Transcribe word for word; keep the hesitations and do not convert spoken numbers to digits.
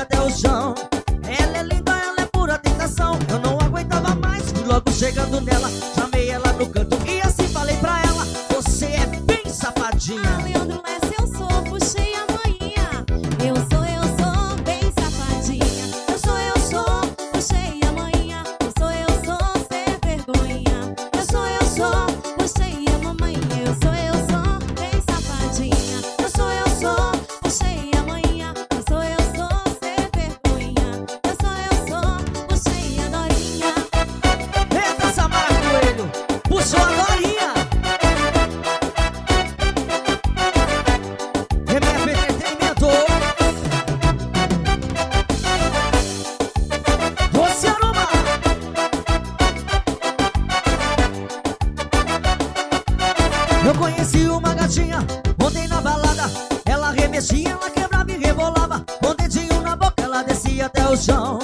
descia até o chão. Ela é linda, ela é pura tentação. Eu não aguentava mais, fui logo chegando nela. Chamei ela no canto e assim falei pra ela: você é bem safadinha. Ah, Leandro Lessa, eu sou, puxei a manhã. Eu sou, eu sou, bem safadinha. Eu sou, eu sou, puxei a manhã. Eu sou, eu sou, sem vergonha. Eu sou, eu sou, puxei a mamãe. Eu sou, eu sou, bem safadinha. Eu sou, eu sou, puxei a manhã. Eu sou, eu sou, sem vergonha. Eu sou, eu sou, puxei a Dorinha. Eita, Samara Coelho, puxou a Dorinha. M F Entretenimento. Você aroma. Eu conheci uma gatinha ontem na balada. Ela remexia, ela quebrava e rebolava. Com o dedinho na boca ela descia até o chão.